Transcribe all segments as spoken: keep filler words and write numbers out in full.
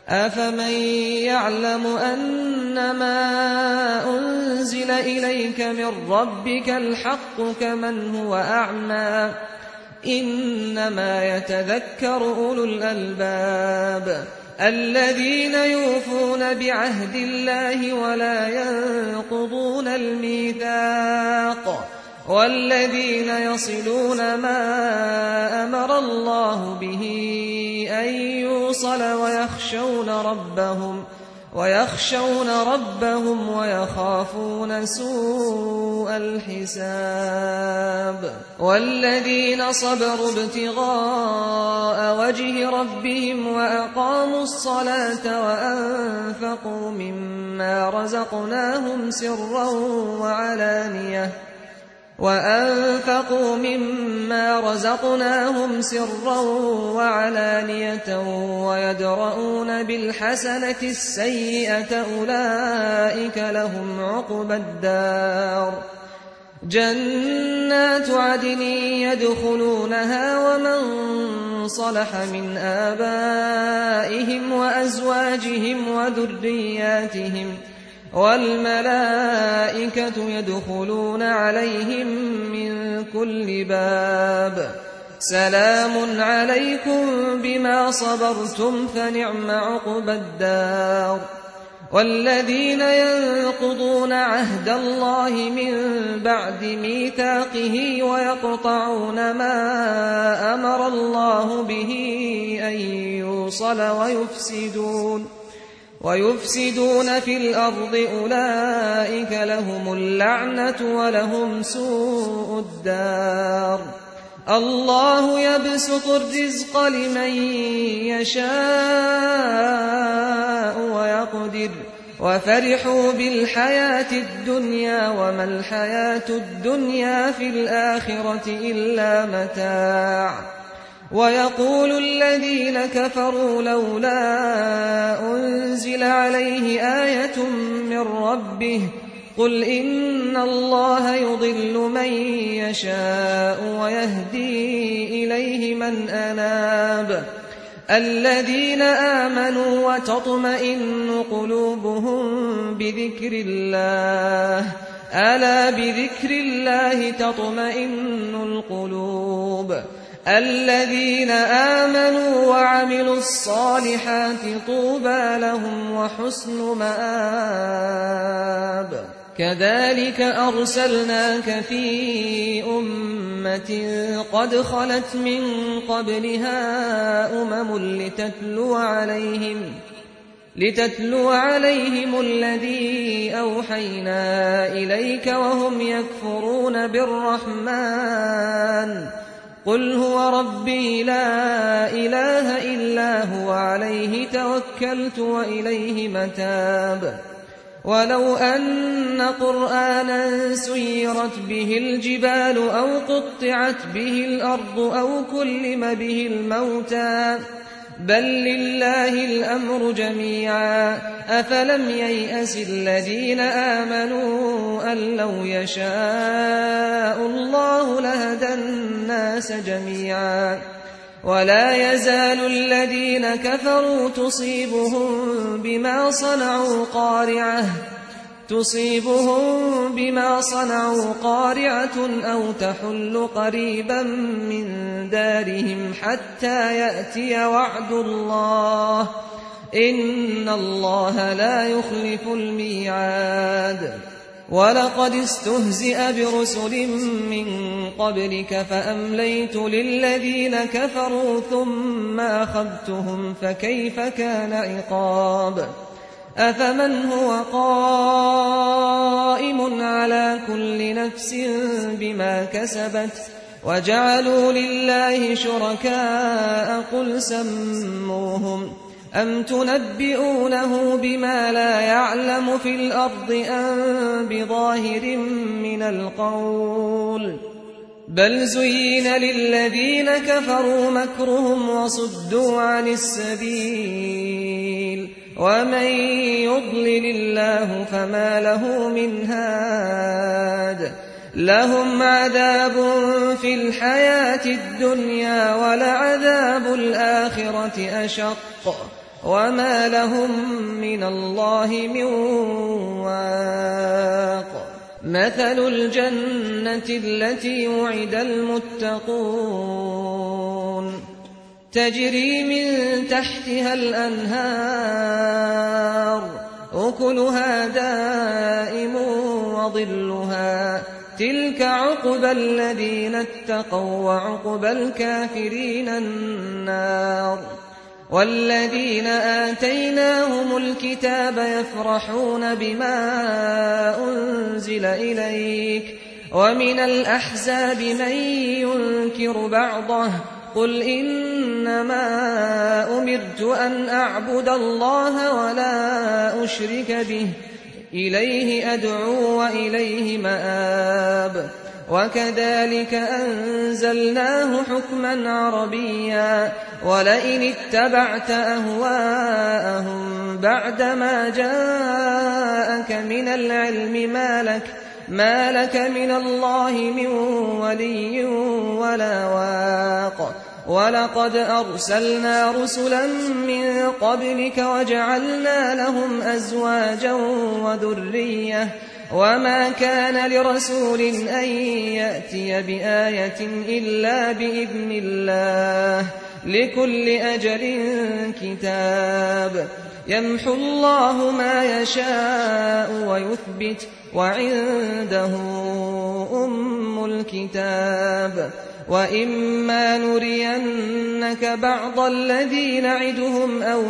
أفمن يعلم أنما أنزل إليك من ربك الحق كمن هو أعمى إنما يتذكر أولو الألباب الذين يوفون بعهد الله ولا ينقضون الميثاق والذين يصلون ما أمر الله به أن يوصل ويخشون ربهم ويخشون ربهم ويخافون سوء الحساب والذين صبروا ابتغاء وجه ربهم وأقاموا الصلاة وأنفقوا مما رزقناهم سرا وعلانية وأنفقوا مما رزقناهم سرا وعلانية ويدرؤون بالحسنة السيئة أولئك لهم عقبى الدار جنات عدن يدخلونها ومن صلح من آبائهم وأزواجهم وذرياتهم والملائكة يدخلون عليهم من كل باب سلام عليكم بما صبرتم فنعم عقبى الدار والذين ينقضون عهد الله من بعد ميثاقه ويقطعون ما أمر الله به أن يوصل ويفسدون ويفسدون في الأرض أولئك لهم اللعنة ولهم سوء الدار الله يبسط الرزق لمن يشاء ويقدر وفرحوا بالحياة الدنيا وما الحياة الدنيا في الآخرة إلا متاع ويقول الذين كفروا لولا أنزل عليه آية من ربه قل إن الله يضل من يشاء ويهدي إليه من أناب الذين آمنوا وتطمئن قلوبهم بذكر الله ألا بذكر الله تطمئن القلوب الذين آمنوا وعملوا الصالحات طوبى لهم وحسن مآب كذلك أرسلناك في أمة قد خلت من قبلها أمم لتتلو عليهم لتتلو عليهم الذي أوحينا إليك وهم يكفرون بالرحمن قل هو ربي لا إله إلا هو عليه توكلت وإليه متاب ولو أن قرآنا سيرت به الجبال أو قطعت به الأرض أو كلم به الموتى بل لله الأمر جميعا أفلم ييأس الذين آمنوا أن لو يشاء الله لهدى الناس جميعا ولا يزال الذين كفروا تصيبهم بما صنعوا قارعة تصيبهم بما صنعوا قارعة أو تحل قريبا من دارهم حتى يأتي وعد الله إن الله لا يخلف الميعاد ولقد استهزئ برسل من قبلك فأمليت للذين كفروا ثم أخذتهم فكيف كان عقاب أفمن هو قائم على كل نفس بما كسبت وجعلوا لله شركاء قل سموهم أم تنبئونه بما لا يعلم في الأرض أم بظاهر من القول بل زين للذين كفروا مكرهم وصدوا عن السبيل ومن يضلل الله فما له من هاد لهم عذاب في الحياة الدنيا ولعذاب الآخرة أشق وما لهم من الله من واق مثل الجنة التي وعد المتقون تجري من تحتها الأنهار أكلها دائم وظلها تلك عقبى الذين اتقوا وعقبى الكافرين النار والذين آتيناهم الكتاب يفرحون بما أنزل إليك ومن الأحزاب من ينكر بعضه قل إنما أمرت أن أعبد الله ولا أشرك به إليه أدعو وإليه مآب وكذلك أنزلناه حكما عربيا ولئن اتبعت أهواءهم بعدما جاءك من العلم ما لك, ما لك من الله من ولي ولا واق ولقد أرسلنا رسلا من قبلك وجعلنا لهم أزواجا وذرية وما كان لرسول أن يأتي بآية إلا بإذن الله لكل أجل كتاب يمحو الله ما يشاء ويثبت وعنده أم الكتاب وإما نرينك بعض الذي نعدهم أو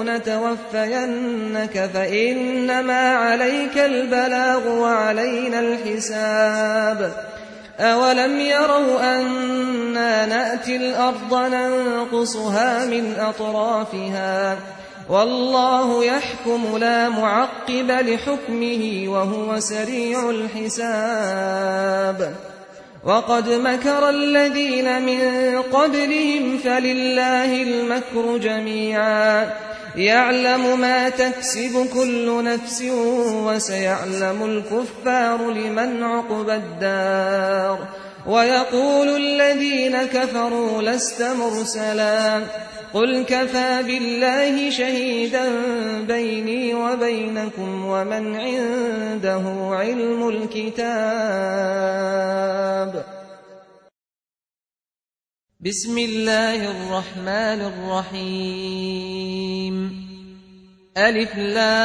نتوفينك فإنما عليك البلاغ وعلينا الحساب أولم يروا أنا نأتي الأرض ننقصها من أطرافها والله يحكم لا معقب لحكمه وهو سريع الحساب وقد مكر الذين من قبلهم فلله المكر جميعا يعلم ما تكسب كل نفس وسيعلم الكفار لمن عقبى الدار ويقول الذين كفروا لست مرسلا قل كفى بالله شهيدا بيني وبينكم ومن عنده علم الكتاب بسم الله الرحمن الرحيم ألف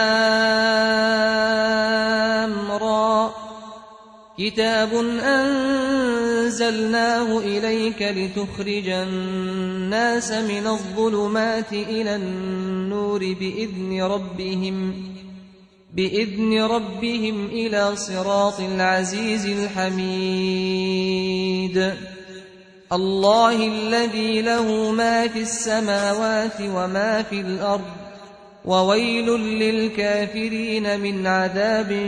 لام را كتاب أنزلناه إليك لتخرج الناس من الظلمات إلى النور بإذن ربهم بإذن ربهم إلى صراط العزيز الحميد الله الذي له ما في السماوات وما في الأرض وويل للكافرين من عذاب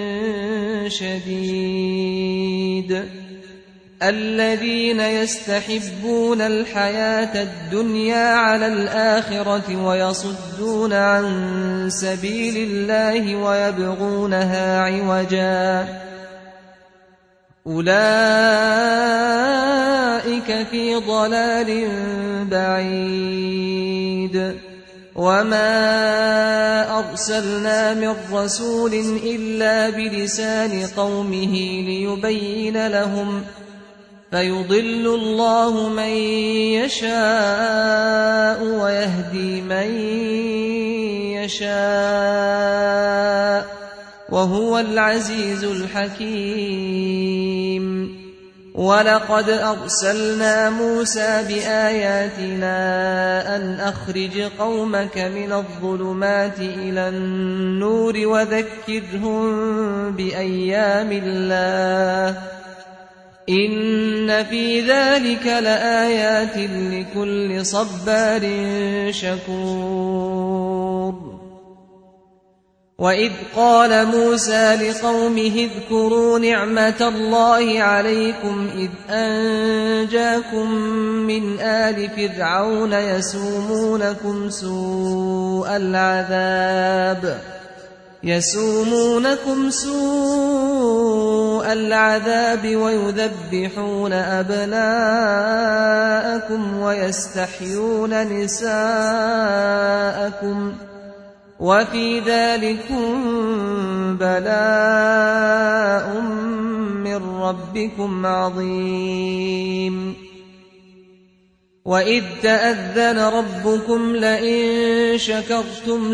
شديد الذين يستحبون الحياة الدنيا على الآخرة ويصدون عن سبيل الله ويبغونها عوجا أولئك في ضلال بعيد وما أرسلنا من رسول إلا بلسان قومه ليبين لهم فيضل الله من يشاء ويهدي من يشاء وهو العزيز الحكيم ولقد أرسلنا موسى بآياتنا أن أخرج قومك من الظلمات إلى النور وذكرهم بأيام الله إن في ذلك لآيات لكل صبار شكور وإذ قال موسى لقومه اذكروا نعمة الله عليكم إذ أنجاكم من آل فرعون يسومونكم سوء العذاب يسومونكم سوء العذاب ويذبحون أبناءكم ويستحيون نساءكم وفي ذلكم بلاء من ربكم عظيم. وإذ تأذن ربكم لئن شكرتم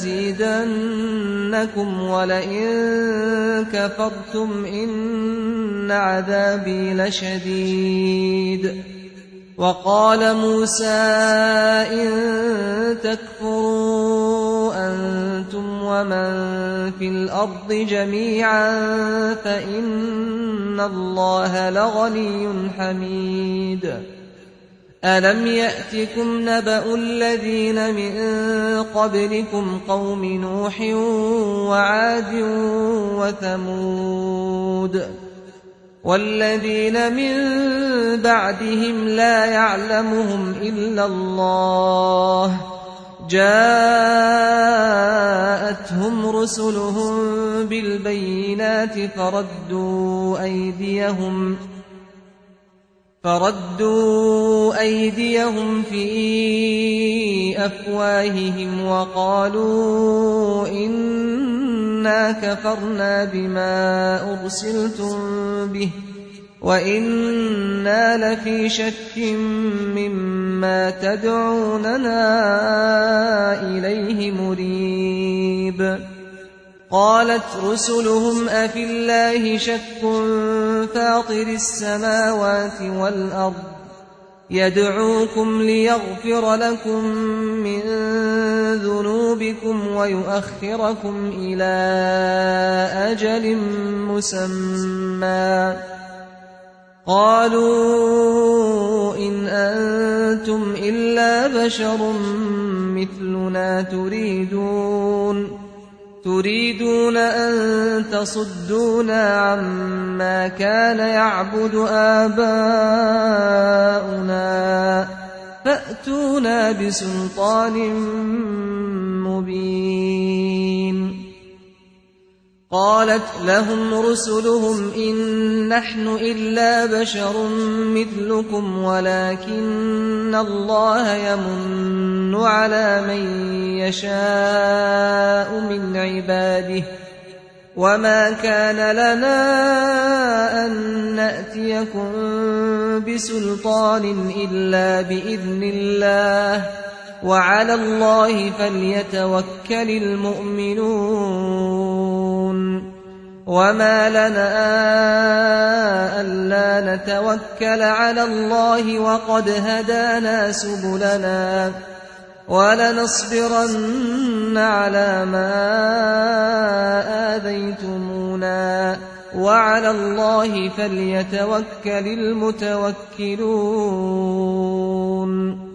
لأزيدنكم ولئن كفرتم إن عذابي لشديد. وقال موسى إن تكفروا أنتم ومن في الأرض جميعا فإن الله لغني حميد. ألم يأتكم نبأ الذين من قبلكم قوم نوح وعاد وثمود والذين من بعدهم لا يعلمهم إلا الله جاءتهم رسلهم بالبينات فردوا أيديهم فردوا أيديهم في أفواههم وقالوا إنا كفرنا بما أرسلتم به وإنا لفي شك مما تدعوننا إليه مريب. قالت رسلهم أفي الله شك فاطر السماوات والأرض يدعوكم ليغفر لكم من ذنوبكم ويؤخركم إلى أجل مسمى. قالوا إن أنتم إلا بشر مثلنا تريدون تريدون أن تصدونا عما كان يعبد آباؤنا فأتونا بسلطان مبين. قالت لهم رسلهم إن نحن إلا بشر مثلكم ولكن الله يمن على من يشاء من عباده وما كان لنا أن نأتيكم بسلطان إلا بإذن الله وعلى الله فليتوكل المؤمنون. وما لنا ألا نتوكل على الله وقد هدانا سبلنا ولنصبرن على ما آذيتمونا وعلى الله فليتوكل المتوكلون.